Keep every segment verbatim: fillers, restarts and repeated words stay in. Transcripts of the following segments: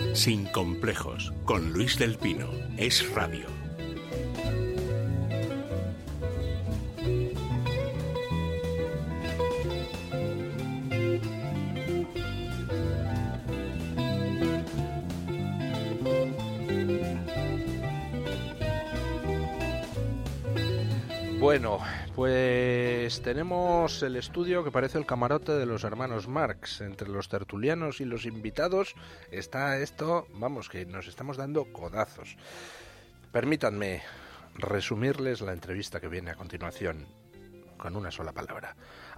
Sin complejos, con Luis del Pino. Es Radio. Bueno, pues tenemos el estudio que parece el camarote de los hermanos Marx. Entre los tertulianos y los invitados está esto, vamos, que nos estamos dando codazos. Permítanme resumirles la entrevista que viene a continuación con una sola palabra.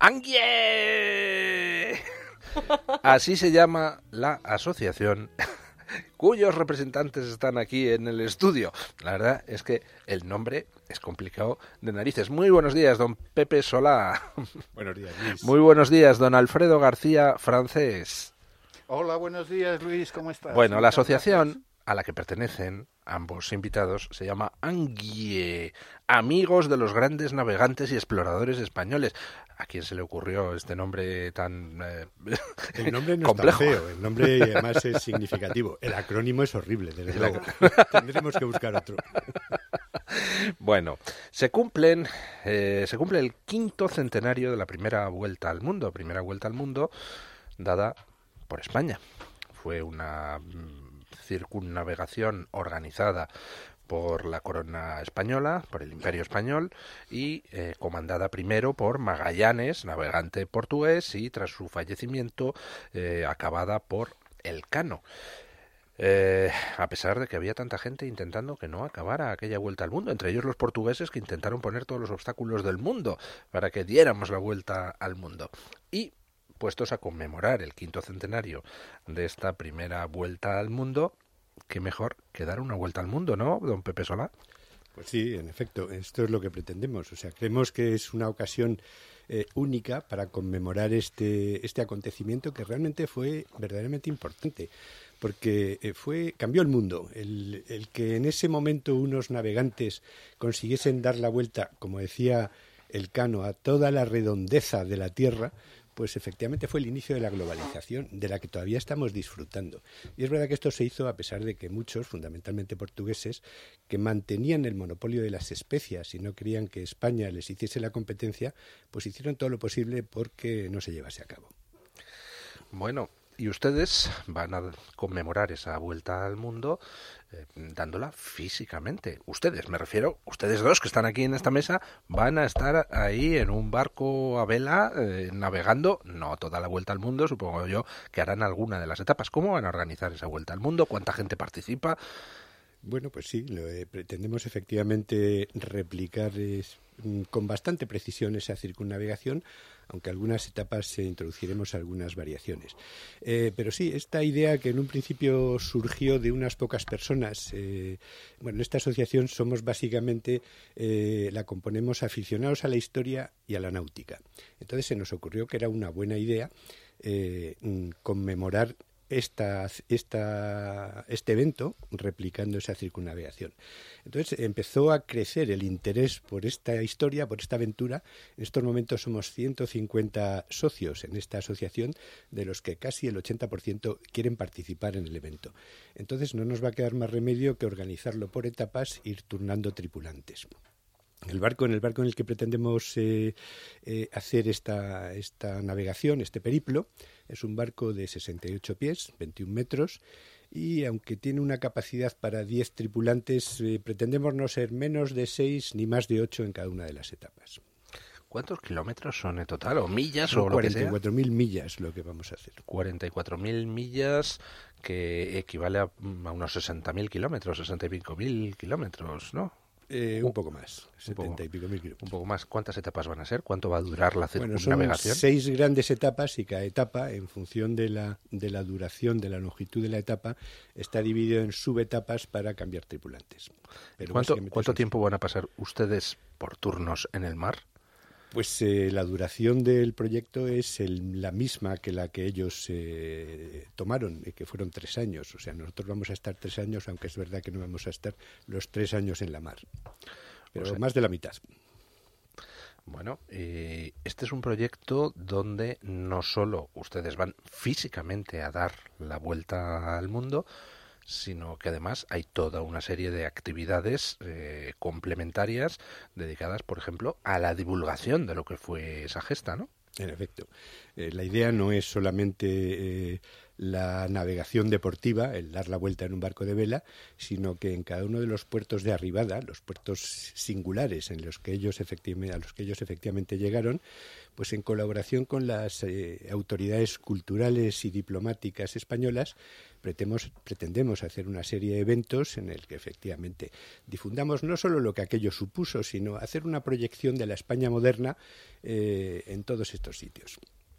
¡Angie! Así se llama la asociación cuyos representantes están aquí en el estudio. La verdad es que el nombre es complicado de narices. Muy buenos días, don Pepe Solá. Buenos días, Luis. Muy buenos días, don Alfredo García Francés. Hola, buenos días, Luis, ¿cómo estás? Bueno, la asociación a la que pertenecen ambos invitados se llama ANGUIE, Amigos de los Grandes Navegantes y Exploradores Españoles. ¿A quién se le ocurrió este nombre tan eh, El nombre no complejo? es tan feo, el nombre además es significativo. El acrónimo es horrible, desde luego. Tendremos que buscar otro. Bueno, se cumplen, eh, se cumple el quinto centenario de la primera vuelta al mundo, primera vuelta al mundo dada por España. Fue una mm, circunnavegación organizada por la corona española, por el Imperio Español, y eh, comandada primero por Magallanes, navegante portugués, y tras su fallecimiento eh, acabada por Elcano. Eh, a pesar de que había tanta gente intentando que no acabara aquella vuelta al mundo, entre ellos los portugueses que intentaron poner todos los obstáculos del mundo para que diéramos la vuelta al mundo. Y puestos a conmemorar el quinto centenario de esta primera vuelta al mundo, qué mejor que dar una vuelta al mundo, ¿no, don Pepe Solá? Pues sí, en efecto, esto es lo que pretendemos. O sea, creemos que es una ocasión eh, única para conmemorar este, este acontecimiento que realmente fue verdaderamente importante, porque eh, fue cambió el mundo. El, el que en ese momento unos navegantes consiguiesen dar la vuelta, como decía Elcano, a toda la redondeza de la Tierra, pues efectivamente fue el inicio de la globalización, de la que todavía estamos disfrutando. Y es verdad que esto se hizo a pesar de que muchos, fundamentalmente portugueses, que mantenían el monopolio de las especias y no querían que España les hiciese la competencia, pues hicieron todo lo posible porque no se llevase a cabo. Bueno, y ustedes van a conmemorar esa vuelta al mundo eh, dándola físicamente. Ustedes, me refiero, ustedes dos que están aquí en esta mesa, van a estar ahí en un barco a vela eh, navegando, no toda la vuelta al mundo, supongo yo que harán alguna de las etapas. ¿Cómo van a organizar esa vuelta al mundo? ¿Cuánta gente participa? Bueno, pues sí, lo, eh, pretendemos efectivamente replicar es, con bastante precisión esa circunnavegación, aunque algunas etapas eh, introduciremos algunas variaciones. Eh, pero sí, esta idea que en un principio surgió de unas pocas personas, eh, bueno, en esta asociación somos básicamente, eh, la componemos aficionados a la historia y a la náutica. Entonces se nos ocurrió que era una buena idea eh, conmemorar Esta, esta, este evento replicando esa circunnavegación. Entonces empezó a crecer el interés por esta historia, por esta aventura. En estos momentos somos ciento cincuenta socios en esta asociación, de los que casi el ochenta por ciento quieren participar en el evento. Entonces no nos va a quedar más remedio que organizarlo por etapas, ir turnando tripulantes. El barco, en el barco en el que pretendemos eh, eh, hacer esta, esta navegación, este periplo, es un barco de sesenta y ocho pies, veintiún metros, y aunque tiene una capacidad para diez tripulantes, eh, pretendemos no ser menos de seis ni más de ocho en cada una de las etapas. ¿Cuántos kilómetros son en total? ¿O millas? Son o lo que sea? cuarenta y cuatro mil millas lo que vamos a hacer. cuarenta y cuatro mil millas, que equivale a, a unos sesenta mil kilómetros, sesenta y cinco mil kilómetros, ¿no? Eh, un poco más, un poco, setenta y pico mil kilómetros. Un poco más. ¿Cuántas etapas van a ser? ¿Cuánto va a durar la circunnavegación? Bueno, son seis grandes etapas y cada etapa, en función de la, de la duración, de la longitud de la etapa, está dividido en subetapas para cambiar tripulantes. Pero ¿Cuánto, ¿cuánto tiempo van a pasar ustedes por turnos en el mar? Pues eh, la duración del proyecto es el, la misma que la que ellos eh, tomaron, eh, que fueron tres años. O sea, nosotros vamos a estar tres años, aunque es verdad que no vamos a estar los tres años en la mar. Pero o sea, más de la mitad. Bueno, eh, este es un proyecto donde no solo ustedes van físicamente a dar la vuelta al mundo, sino que además hay toda una serie de actividades eh, complementarias dedicadas, por ejemplo, a la divulgación de lo que fue esa gesta, ¿no? En efecto. Eh, la idea no es solamente eh, la navegación deportiva, el dar la vuelta en un barco de vela, sino que en cada uno de los puertos de arribada, los puertos singulares en los que ellos efectivamente, a los que ellos efectivamente llegaron, pues en colaboración con las eh, autoridades culturales y diplomáticas españolas, pretendemos, pretendemos hacer una serie de eventos en el que efectivamente difundamos no solo lo que aquello supuso, sino hacer una proyección de la España moderna eh, en todos estos sitios.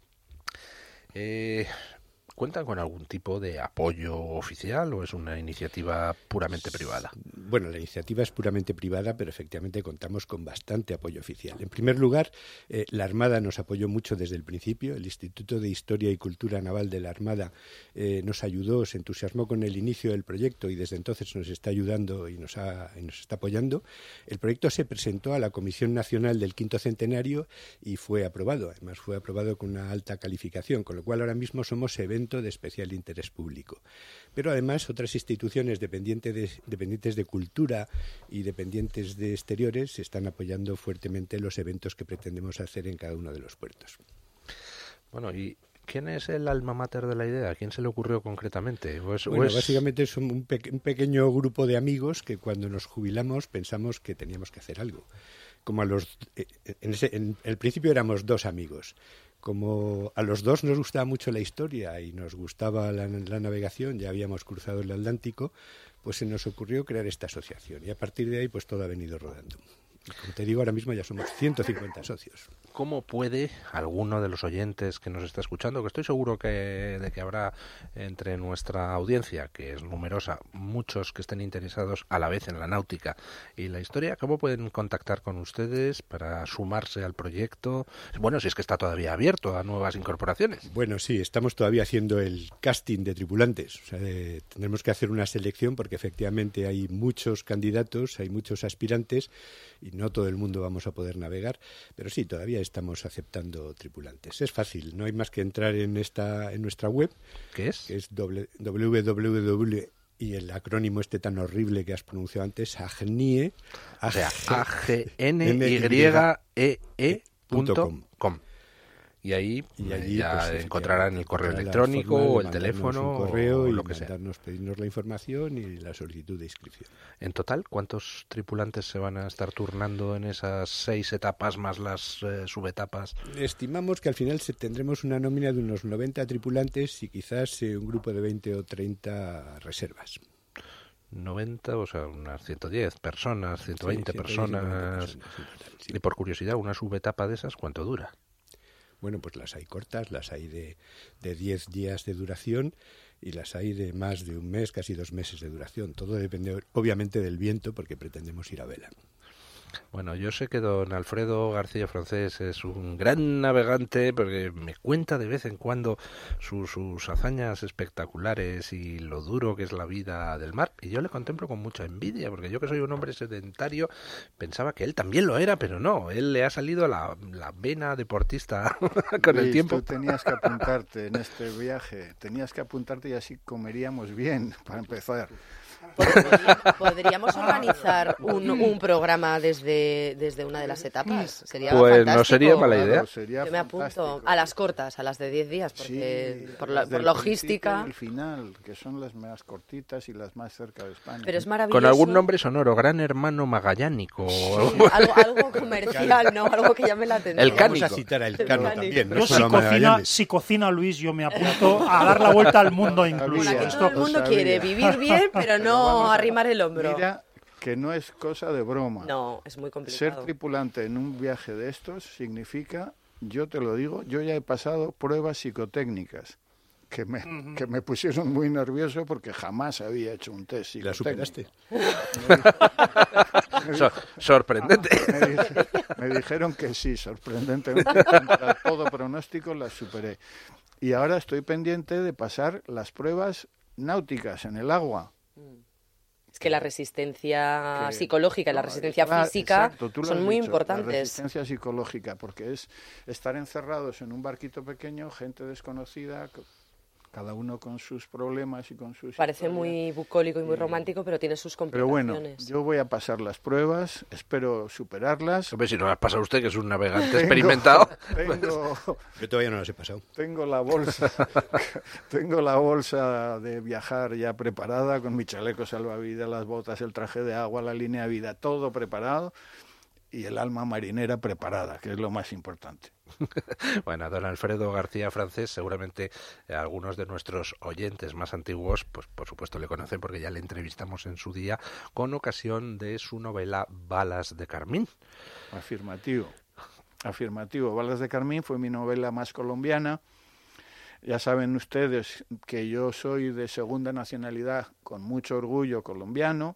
Eh, ¿Cuentan con algún tipo de apoyo oficial o es una iniciativa puramente privada? Bueno, la iniciativa es puramente privada, pero efectivamente contamos con bastante apoyo oficial. En primer lugar, eh, la Armada nos apoyó mucho desde el principio. El Instituto de Historia y Cultura Naval de la Armada eh, nos ayudó, se entusiasmó con el inicio del proyecto y desde entonces nos está ayudando y nos, ha, y nos está apoyando. El proyecto se presentó a la Comisión Nacional del Quinto Centenario y fue aprobado. Además, fue aprobado con una alta calificación, con lo cual ahora mismo somos evento de especial interés público. Pero además otras instituciones dependientes de, dependientes de cultura y dependientes de exteriores están apoyando fuertemente los eventos que pretendemos hacer en cada uno de los puertos. Bueno, y ¿quién es el alma mater de la idea? ¿A quién se le ocurrió concretamente? ¿O es, bueno, o es... básicamente es un, pe- un pequeño grupo de amigos que cuando nos jubilamos pensamos que teníamos que hacer algo. Como a los, en, ese, en el principio éramos dos amigos. Como a los dos nos gustaba mucho la historia y nos gustaba la, la navegación, ya habíamos cruzado el Atlántico, pues se nos ocurrió crear esta asociación y a partir de ahí pues todo ha venido rodando. Y como te digo, ahora mismo ya somos ciento cincuenta socios. ¿Cómo puede alguno de los oyentes que nos está escuchando, que estoy seguro que de que habrá entre nuestra audiencia, que es numerosa, muchos que estén interesados a la vez en la náutica y la historia, cómo pueden contactar con ustedes para sumarse al proyecto? Bueno, si es que está todavía abierto a nuevas incorporaciones. Bueno, sí, estamos todavía haciendo el casting de tripulantes. O sea, de, tendremos que hacer una selección porque efectivamente hay muchos candidatos, hay muchos aspirantes y no todo el mundo vamos a poder navegar, pero sí, todavía estamos aceptando tripulantes. Es fácil, no hay más que entrar en esta en nuestra web, ¿Qué es? que es doble u doble u doble u y el acrónimo este tan horrible que has pronunciado antes, AGNIE, o sea, A G N Y E E punto com. Y ahí, y allí ya pues, encontrarán el correo electrónico o el teléfono un correo o y lo que mandarnos, sea. Pedirnos la información y la solicitud de inscripción. En total, ¿cuántos tripulantes se van a estar turnando en esas seis etapas más las eh, subetapas? Estimamos que al final se tendremos una nómina de unos noventa tripulantes y quizás eh, un grupo de veinte o treinta reservas. noventa, o sea, unas ciento diez personas, ciento veinte sí, personas. personas sí, total, sí. Y por curiosidad, ¿una subetapa de esas cuánto dura? Bueno, pues las hay cortas, las hay de, de diez días de duración y las hay de más de un mes, casi dos meses de duración. Todo depende, obviamente, del viento, porque pretendemos ir a vela. Bueno, yo sé que don Alfredo García Francés es un gran navegante porque me cuenta de vez en cuando sus, sus hazañas espectaculares y lo duro que es la vida del mar. Y yo le contemplo con mucha envidia porque yo que soy un hombre sedentario pensaba que él también lo era, pero no, él le ha salido la, la vena deportista con Luis, el tiempo. Tú tenías que apuntarte en este viaje, tenías que apuntarte y así comeríamos bien para empezar. Podríamos organizar un, un programa desde, desde una de las etapas. Sería pues fantástico. no sería mala idea. Claro, sería Yo me apunto a las cortas, a las de diez días, porque sí, por, la, por logística. El final, que son las más cortitas y las más cerca de España. Pero es maravilloso. Con algún nombre sonoro, Gran Hermano Magallánico. Sí, algo, algo comercial, ¿no? Algo que llame la atención. El cánico. Vamos a citar a El Cano también. Yo, si cocina, si cocina Luis, yo me apunto a dar la vuelta al mundo incluso. Bueno, aquí Esto, todo el mundo quiere vivir bien, pero no a arrimar el hombro. Mira que no es cosa de broma. No, es muy complicado. Ser tripulante en un viaje de estos significa, yo te lo digo, yo ya he pasado pruebas psicotécnicas que me, uh-huh. que me pusieron muy nervioso porque jamás había hecho un test psicotécnico. ¿La superaste? Me, so, sorprendente. Me, dije, me dijeron que sí, sorprendentemente. Contra todo pronóstico las superé. Y ahora estoy pendiente de pasar las pruebas náuticas en el agua. Es que la resistencia que, psicológica y no, la resistencia ah, física exacto, son muy dicho, importantes. La resistencia psicológica, porque es estar encerrados en un barquito pequeño, gente desconocida, cada uno con sus problemas y con sus... Parece historias. Muy bucólico y muy romántico, pero tiene sus Pero bueno, complicaciones. yo voy a pasar las pruebas, espero superarlas. Hombre, si no las pasa usted, que es un navegante experimentado. Tengo, Yo todavía no las he pasado. tengo la bolsa, tengo la bolsa de viajar ya preparada, con mi chaleco salvavidas, las botas, el traje de agua, la línea de vida, todo preparado, y el alma marinera preparada, que es lo más importante. Bueno, don Alfredo García Francés, seguramente eh, algunos de nuestros oyentes más antiguos, pues por supuesto le conocen porque ya le entrevistamos en su día con ocasión de su novela Balas de Carmín. Afirmativo, afirmativo. Balas de Carmín fue mi novela más colombiana. Ya saben ustedes que yo soy de segunda nacionalidad, con mucho orgullo colombiano,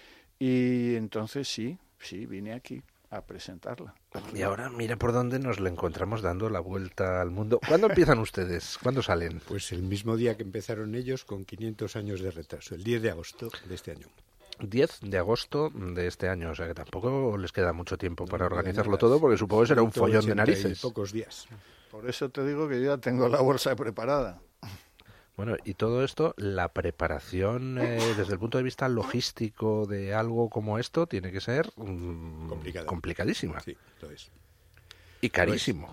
y entonces sí, sí, vine aquí a presentarla. Y ahora mira por dónde nos le encontramos dando la vuelta al mundo. ¿Cuándo empiezan ustedes? ¿Cuándo salen? Pues el mismo día que empezaron ellos, con quinientos años de retraso, el diez de agosto de este año. diez de agosto de este año, o sea que tampoco les queda mucho tiempo para No, organizarlo nada, todo, porque supongo que será un follón de ciento ochenta y narices. pocos días. Por eso te digo que yo ya tengo la bolsa preparada. Bueno, y todo esto, la preparación eh, desde el punto de vista logístico de algo como esto tiene que ser mm, Complicado. complicadísima. Sí, lo es. Y carísimo.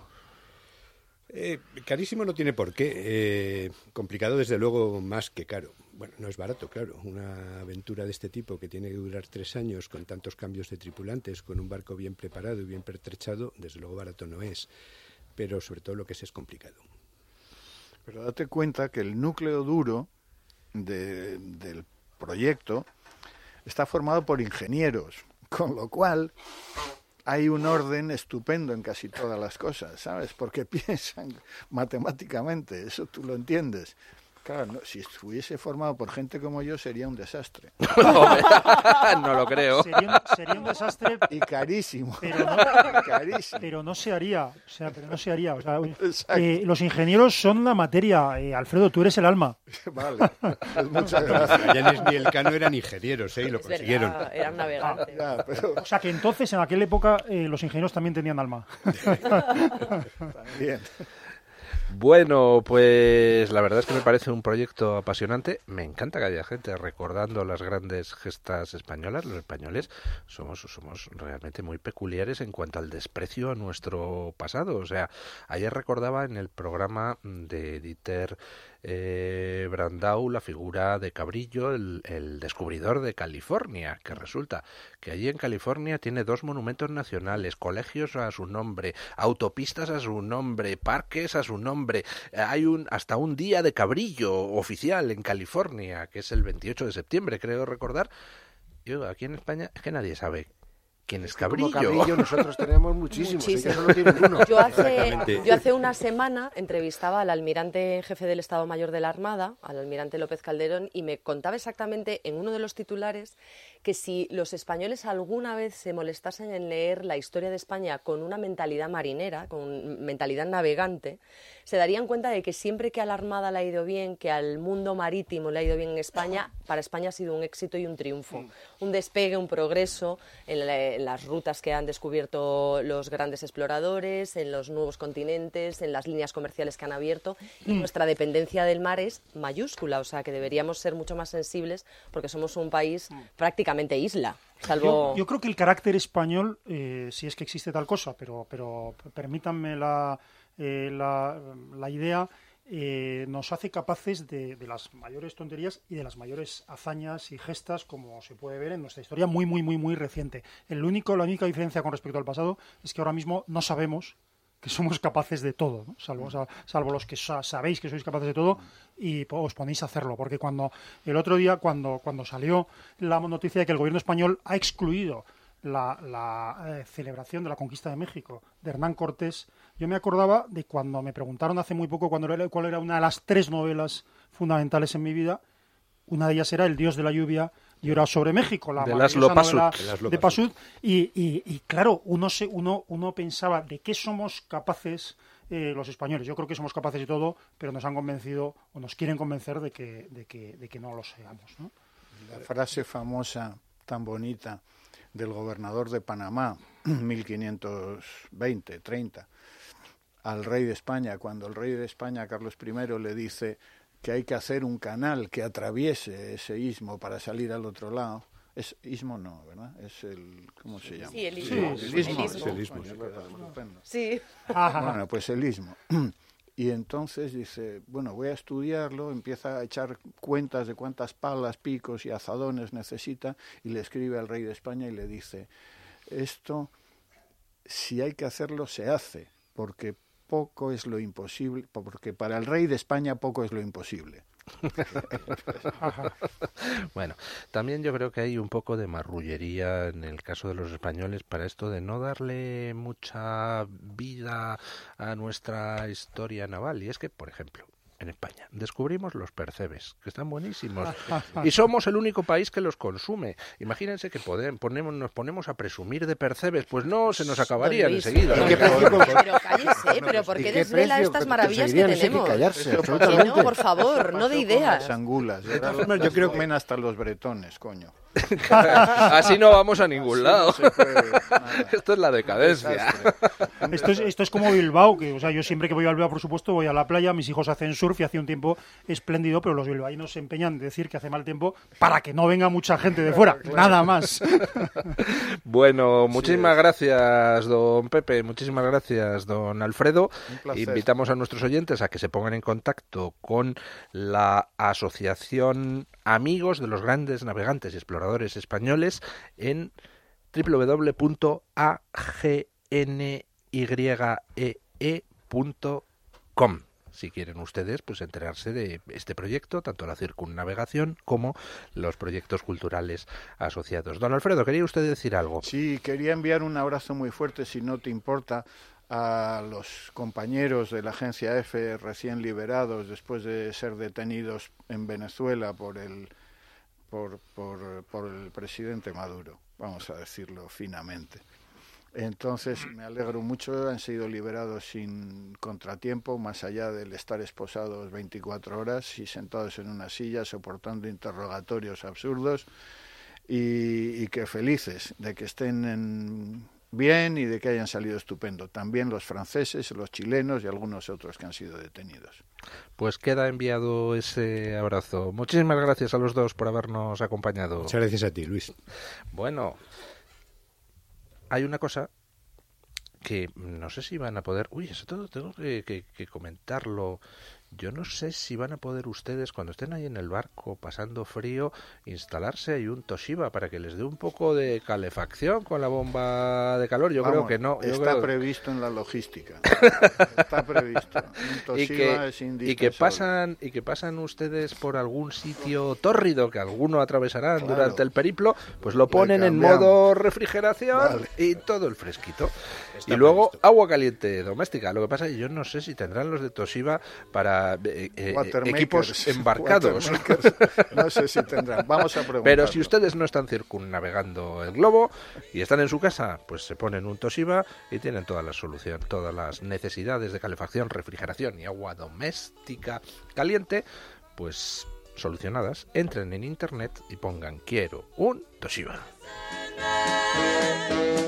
Eh, carísimo no tiene por qué. Eh, complicado, desde luego, más que caro. Bueno, no es barato, claro. Una aventura de este tipo que tiene que durar tres años con tantos cambios de tripulantes, con un barco bien preparado y bien pertrechado, desde luego barato no es. Pero sobre todo lo que es es complicado. Pero date cuenta que el núcleo duro de, del proyecto está formado por ingenieros, con lo cual hay un orden estupendo en casi todas las cosas, ¿sabes? Porque piensan matemáticamente, eso tú lo entiendes. Claro, no, si estuviese formado por gente como yo sería un desastre. No lo creo. Sería un, sería un desastre, Y carísimo. pero no, Carísimo. pero no se haría. O sea, pero no se haría. O sea, Exacto. eh, los ingenieros son la materia. Eh, Alfredo, tú eres el alma. Vale, pues muchas gracias. Magallanes ni Elcano eran ingenieros, ¿eh? Y lo Es consiguieron. verdad, eran navegantes. Ya, pero O sea, que entonces, en aquella época, eh, los ingenieros también tenían alma. también. Bueno, pues la verdad es que me parece un proyecto apasionante. Me encanta que haya gente recordando las grandes gestas españolas. Los españoles somos, somos realmente muy peculiares en cuanto al desprecio a nuestro pasado. O sea, ayer recordaba en el programa de Dieter eh, Brandau la figura de Cabrillo, el, el descubridor de California, que resulta que allí en California tiene dos monumentos nacionales, colegios a su nombre, autopistas a su nombre, parques a su nombre. Hay un hasta un día de Cabrillo oficial en California, que es el veintiocho de septiembre, creo recordar. Yo, aquí en España es que nadie sabe quién es Cabrillo. Como Cabrillo nosotros tenemos muchísimos, Muchísimo. ellos solo tienen uno. Yo hace, Exactamente. yo hace una semana entrevistaba al almirante en jefe del Estado Mayor de la Armada, al almirante López Calderón, y me contaba exactamente en uno de los titulares que si los españoles alguna vez se molestasen en leer la historia de España con una mentalidad marinera, con mentalidad navegante, se darían cuenta de que siempre que a la Armada le ha ido bien, que al mundo marítimo le ha ido bien en España, para España ha sido un éxito y un triunfo. Un despegue, un progreso en, la, en las rutas que han descubierto los grandes exploradores, en los nuevos continentes, en las líneas comerciales que han abierto. Y nuestra dependencia del mar es mayúscula, o sea que deberíamos ser mucho más sensibles porque somos un país prácticamente isla. Salvo... Yo, yo creo que el carácter español, eh, si es que existe tal cosa, pero, pero permítanme la, eh, la, la idea, eh, nos hace capaces de, de las mayores tonterías y de las mayores hazañas y gestas, como se puede ver en nuestra historia muy, muy, muy, muy reciente. El único, la única diferencia con respecto al pasado es que ahora mismo no sabemos que somos capaces de todo, ¿no? salvo, salvo los que sa- sabéis que sois capaces de todo y po- os ponéis a hacerlo, porque cuando el otro día, cuando, cuando salió la noticia de que el gobierno español ha excluido la, la eh, celebración de la conquista de México de Hernán Cortés, yo me acordaba de cuando me preguntaron hace muy poco cuando era, cuál era una de las tres novelas fundamentales en mi vida. Una de ellas era El dios de la lluvia y era sobre México, la De maravillosa Laszlo Pasut. novela De Laszlo de Pasut. Pasut. Y, y, y claro, uno, se, uno, uno pensaba de qué somos capaces eh, los españoles. Yo creo que somos capaces de todo, pero nos han convencido o nos quieren convencer de que, de que, de que no lo seamos, ¿no? La frase famosa, tan bonita, del gobernador de Panamá, mil quinientos veinte, treinta, al rey de España, cuando el rey de España, Carlos primero, le dice: que hay que hacer un canal que atraviese ese istmo para salir al otro lado. Es istmo no, ¿verdad? Es el, ¿cómo se llama? Sí, el istmo. Sí, el el istmo. istmo. Sí, el istmo. Sí. Bueno, pues el istmo. Y entonces dice, bueno, voy a estudiarlo, empieza a echar cuentas de cuántas palas, picos y azadones necesita y le escribe al rey de España y le dice, esto, si hay que hacerlo, se hace, porque poco es lo imposible, porque para el rey de España poco es lo imposible. Bueno, también yo creo que hay un poco de marrullería en el caso de los españoles para esto de no darle mucha vida a nuestra historia naval. Y es que, por ejemplo, en España descubrimos los percebes, que están buenísimos, y somos el único país que los consume. Imagínense que podemos, ponemos, nos ponemos a presumir de percebes, pues no, se nos acabarían enseguida. ¿Y qué precio con- Pero cállese, pero ¿por ¿Y qué qué desvela precio? estas Que maravillas que conseguirían ese tenemos? que callarse, Que absolutamente. no, por favor, no de Las ideas. angulas. De todas formas, yo creo que- comen hasta los bretones, coño. Así no vamos a ningún Así lado. no se puede, nada. Esto es la decadencia. Desastre. Esto es, esto es como Bilbao, que o sea, yo siempre que voy a Bilbao, por supuesto, voy a la playa, mis hijos hacen surf y hace un tiempo espléndido, pero los bilbaínos se empeñan en decir que hace mal tiempo para que no venga mucha gente de fuera, nada más. Bueno, muchísimas gracias, don Pepe, muchísimas gracias, don Alfredo. Un placer. Invitamos a nuestros oyentes a que se pongan en contacto con la Asociación Amigos de los Grandes Navegantes y Exploradores Españoles en doble u doble u doble u punto a g n y e e punto com. Si quieren ustedes pues enterarse de este proyecto, tanto la circunnavegación como los proyectos culturales asociados. Don Alfredo, ¿quería usted decir algo? Sí, quería enviar un abrazo muy fuerte, si no te importa, a los compañeros de la agencia EFE recién liberados después de ser detenidos en Venezuela por el por, por, por el presidente Maduro, vamos a decirlo finamente. Entonces me alegro mucho, han sido liberados sin contratiempo, más allá del estar esposados veinticuatro horas y sentados en una silla soportando interrogatorios absurdos, y, y que felices de que estén en, bien y de que hayan salido estupendo. También los franceses, los chilenos y algunos otros que han sido detenidos. Pues queda enviado ese abrazo. Muchísimas gracias a los dos por habernos acompañado. Muchas gracias a ti, Luis. Bueno, hay una cosa que no sé si van a poder... Uy, eso todo tengo que, que, que comentarlo. Yo no sé si van a poder ustedes, cuando estén ahí en el barco pasando frío, instalarse ahí un Toshiba para que les dé un poco de calefacción con la bomba de calor. Yo Vamos, creo que no. Yo está creo... previsto en la logística. Está previsto. Un Toshiba y que, es y indispensable. que pasan y que pasan ustedes por algún sitio tórrido que alguno atravesarán Claro. durante el periplo, pues lo ponen en cambiamos. modo refrigeración Vale. y todo el fresquito. Está y luego previsto. agua caliente doméstica. Lo que pasa es que yo no sé si tendrán los de Toshiba para eh, eh, Watermakers. equipos embarcados. Watermakers. No sé si tendrán. Vamos a preguntar. Pero si ustedes no están circunnavegando el globo y están en su casa, pues se ponen un Toshiba y tienen todas las soluciones, todas las necesidades de calefacción, refrigeración y agua doméstica caliente, pues solucionadas. Entren en internet y pongan quiero un Toshiba.